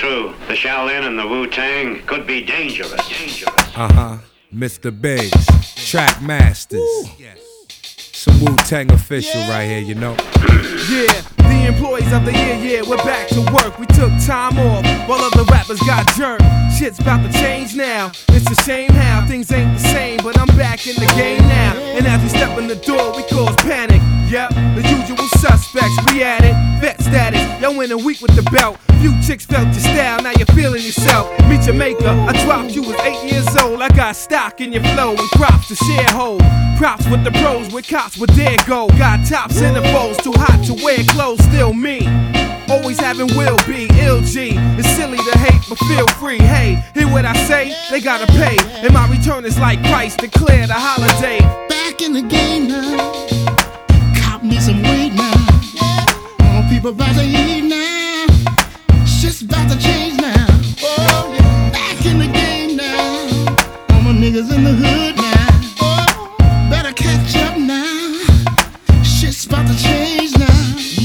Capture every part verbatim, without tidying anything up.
true. The Shaolin and the Wu-Tang could be dangerous. Dangerous. Uh-huh. Mister Biggs, Track Masters. Ooh. Some Wu-Tang official right here, you know. Yeah, the employees of the year, yeah, we're back to work. We took time off while other rappers got jerked. Shit's about to change now. It's a shame how things ain't the same, but I'm back in the game now. And as we step in the door, we cause panic. Yep, the usual suspects, we at it. Vet status, yo in a week with the belt. Few chicks felt your style, now you're feeling yourself. Meet your maker, I dropped you was eight years old. I got stock in your flow and props to sharehold. Props with the pros, with cops, with their go. Got tops in the foes, too hot to wear clothes, still me. Always having will be, L G. It's silly to hate, but feel free. Hey, hear what I say? They gotta pay. And my return is like Christ, declare the holiday. Back in the game now. Cop me some weight now. All people about to eat now. Shit's about to change now. Oh, yeah. Back in the game now. All my niggas in the hood now. Oh, better catch up now. Shit's about to change now.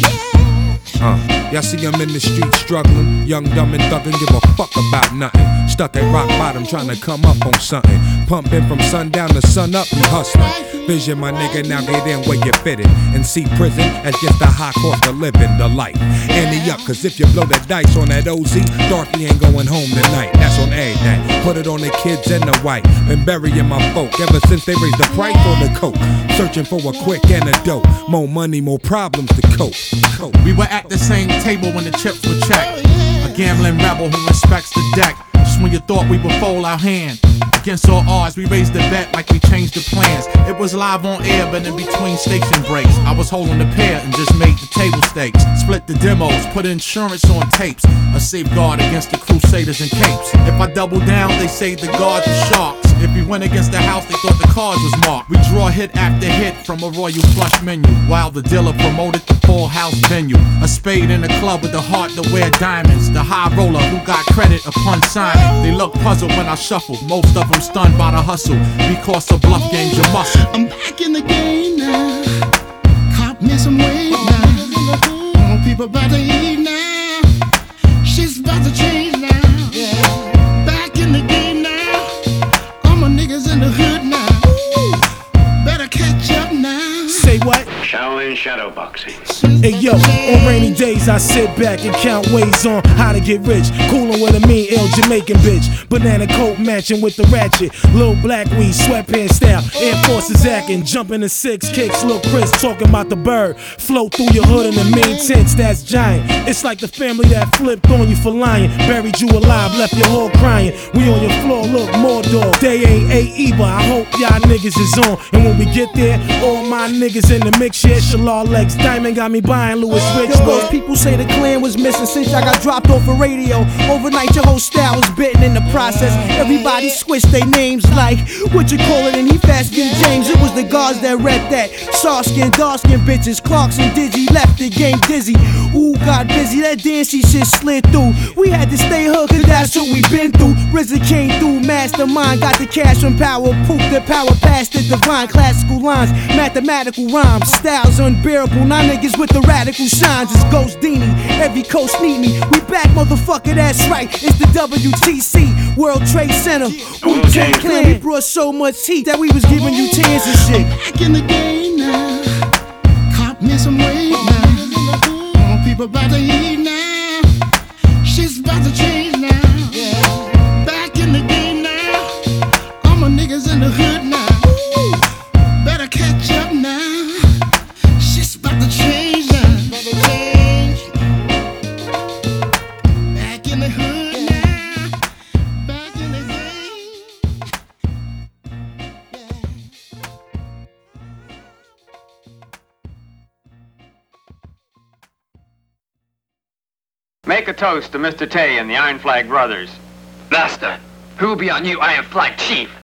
Uh, y'all see him in the street struggling, young, dumb, and thuggin', give a fuck about nothing. Stuck at rock bottom, trying to come up on something. Pumping from sundown to sun up, you hustling. Vision, my nigga, now get in where you fitted. And see prison as just a high cost of living, the life. Ante up, cause if you blow the dice on that O Z, Dorothy ain't going home tonight. That's on everything. Put it on the kids and the white. Been burying my folk ever since they raised the price on the coke. Searching for a quick antidote. More money, more problems to cope. cope. We were at the same table when the chips were checked. A gambling rebel who respects the deck. Just when you thought we would fold our hand. Against all odds, we raised the bet like we changed the plans. It was live on air, but in between station breaks, I was holding the pair and just made the table stakes. Split the demos, put insurance on tapes. A safeguard against the crusaders and capes. If I double down, they say the guards are sharks. If we went against the house, they thought the cards was marked. We draw hit after hit from a royal flush menu, while the dealer promoted the full house venue. A spade in the club with the heart to wear diamonds. The high roller who got credit upon signing. They look puzzled when I shuffle. Most of them stunned by the hustle. Because the bluff game's your muscle. I'm back in the game now. Cop me some weight now. All people about to eat now. Shit's about to change now. Yeah. Back in the game now. All my niggas in the hood now. Ooh. Better catch up now. Say what? Shaolin shadow boxing. Hey yo, on rainy days I sit back and count ways on how to get rich. Coolin' with a mean, ill Jamaican bitch. Banana coat matching with the ratchet. Lil black weed, sweatpants style. Air Forces acting, jumping the six kicks. Lil Chris talking about the bird. Float through your hood in the mean tents, that's giant. It's like the family that flipped on you for lying. Buried you alive, left your whole crying. We on your floor, look, more dog. They ain't A E, but I hope y'all niggas is on. And when we get there, all my niggas in the mix, yeah, Shalal Legs. Diamond got me buying Louis Rich. Yo, those people say the clan was missing since y'all got dropped off the radio. Overnight your whole style was bitten in the process. Everybody switched their names like what you call it, and he fast skin James. It was the guards that read that. Soft skin, dark skin bitches. Clarks and Dizzy left the game dizzy. Ooh, got busy, that dancey shit slid through. We had to stay hood cause that's what we been through. R Z A came through, mastermind. Got the cash from power, poop the power past the divine. Classical lines, mathematical rhymes. Styles unbearable, now niggas with the radical shines. It's Ghost Dini, every coast need me. We back, motherfucker, that's right. It's the W T C, World Trade Center. Wu-Tang Clan, we brought so much heat that we was giving you tears and shit. I'm back in the game now. Cop me some weight now. All people about to eat now. Shit's about to change now. Yeah. Back in the game now. All my niggas in the hood now. Ooh. Better catch up now. Shit's about to change now. Back in the hood now. Back in the game. Make a toast to Mister Tay and the Iron Flag Brothers. Master, who will be our new Iron Flag Chief?